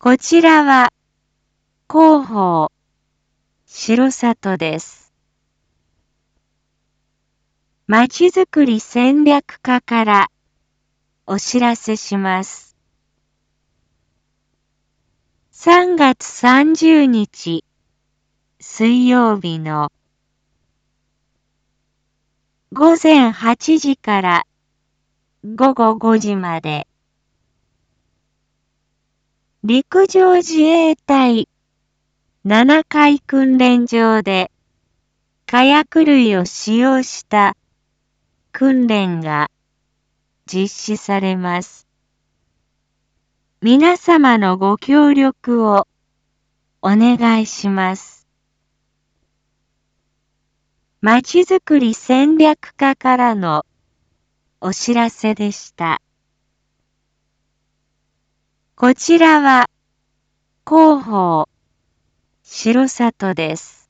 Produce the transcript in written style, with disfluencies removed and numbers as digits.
こちらは広報城里です。まちづくり戦略課からお知らせします。3月30日水曜日の午前8時から午後5時まで陸上自衛隊7階訓練場で火薬類を使用した訓練が実施されます。皆様のご協力をお願いします。まちづくり戦略課からのお知らせでした。こちらは広報城里です。